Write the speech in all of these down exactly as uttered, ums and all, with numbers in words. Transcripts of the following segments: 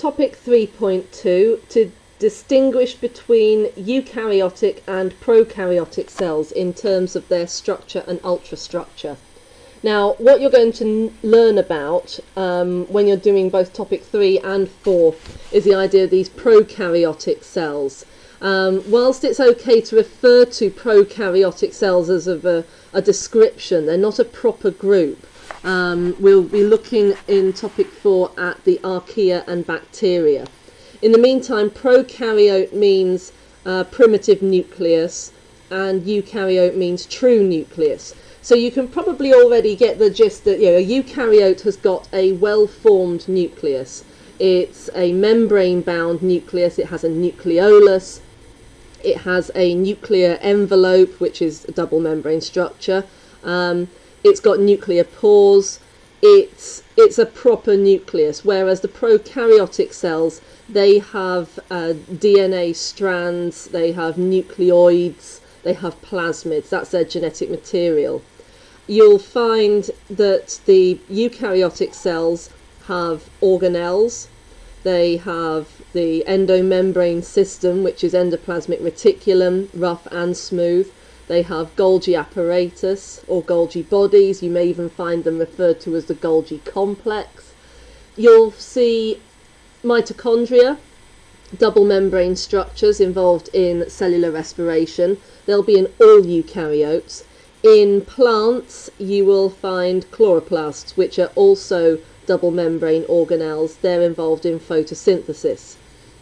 topic three point two, to distinguish between eukaryotic and prokaryotic cells in terms of their structure and ultrastructure. Now, what you're going to learn about um, when you're doing both topic three and four is the idea of these prokaryotic cells. Um, whilst it's okay to refer to prokaryotic cells as of a, a description, they're not a proper group. Um, we'll be looking in topic four at the archaea and bacteria. In the meantime, prokaryote means uh, primitive nucleus and eukaryote means true nucleus. So you can probably already get the gist that, you know, a eukaryote has got a well-formed nucleus. It's a membrane-bound nucleus, it has a nucleolus, it has a nuclear envelope, which is a double membrane structure. Um, it's got nuclear pores. It's, it's a proper nucleus, whereas the prokaryotic cells, they have uh, D N A strands, they have nucleoids, they have plasmids. That's their genetic material. You'll find that the eukaryotic cells have organelles. They have the endomembrane system, which is endoplasmic reticulum, rough and smooth. They have Golgi apparatus or Golgi bodies. You may even find them referred to as the Golgi complex. You'll see mitochondria, double membrane structures involved in cellular respiration. They'll be in all eukaryotes. In plants, you will find chloroplasts, which are also double membrane organelles. They're involved in photosynthesis.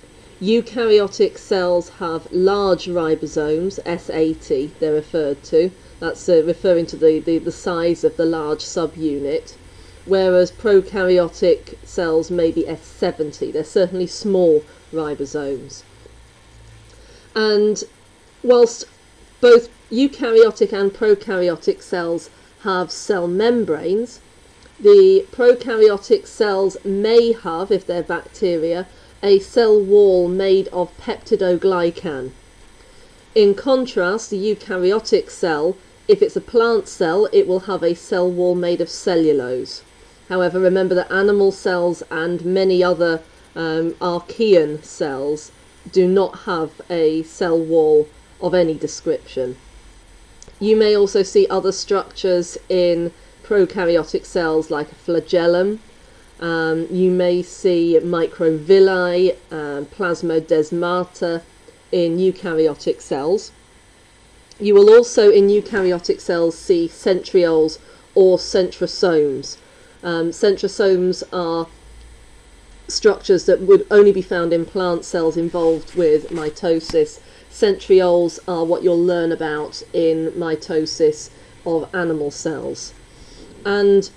Eukaryotic cells have large ribosomes, S eighty they're referred to. That's uh, referring to the, the, the size of the large subunit. Whereas prokaryotic cells may be S seventy. They're certainly small ribosomes. And whilst both eukaryotic and prokaryotic cells have cell membranes, the prokaryotic cells may have, if they're bacteria, a cell wall made of peptidoglycan. In contrast, the eukaryotic cell, if it's a plant cell, it will have a cell wall made of cellulose. However, remember that animal cells and many other um, archaean cells do not have a cell wall of any description. You may also see other structures in prokaryotic cells like a flagellum. Um, you may see microvilli, um, plasmodesmata in eukaryotic cells. You will also in eukaryotic cells see centrioles or centrosomes. Um, centrosomes are structures that would only be found in plant cells involved with mitosis. Centrioles are what you'll learn about in mitosis of animal cells. And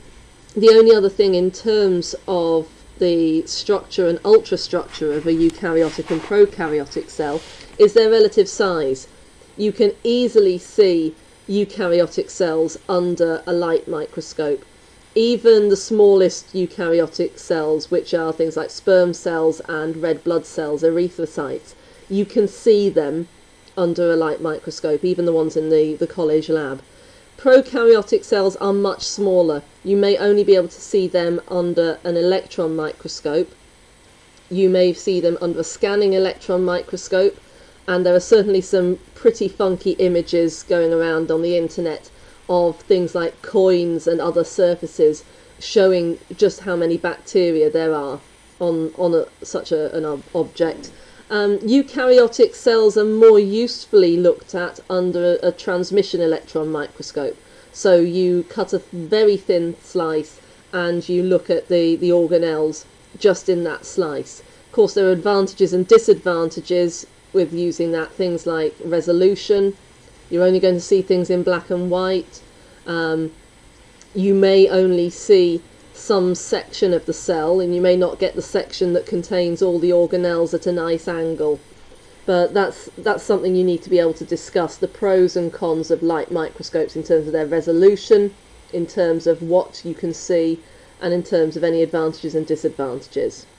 the only other thing in terms of the structure and ultrastructure of a eukaryotic and prokaryotic cell is their relative size. You can easily see eukaryotic cells under a light microscope. Even the smallest eukaryotic cells, which are things like sperm cells and red blood cells, erythrocytes, you can see them under a light microscope, even the ones in the, the college lab. Prokaryotic cells are much smaller. You may only be able to see them under an electron microscope. You may see them under a scanning electron microscope, and there are certainly some pretty funky images going around on the internet of things like coins and other surfaces showing just how many bacteria there are on, on a, such a, an ob object. Um, eukaryotic cells are more usefully looked at under a, a transmission electron microscope. So you cut a very thin slice and you look at the, the organelles just in that slice. Of course, there are advantages and disadvantages with using that, things like resolution. You're only going to see things in black and white. Um, you may only see some section of the cell, and you may not get the section that contains all the organelles at a nice angle. But that's that's something you need to be able to discuss, the pros and cons of light microscopes in terms of their resolution, in terms of what you can see, and in terms of any advantages and disadvantages.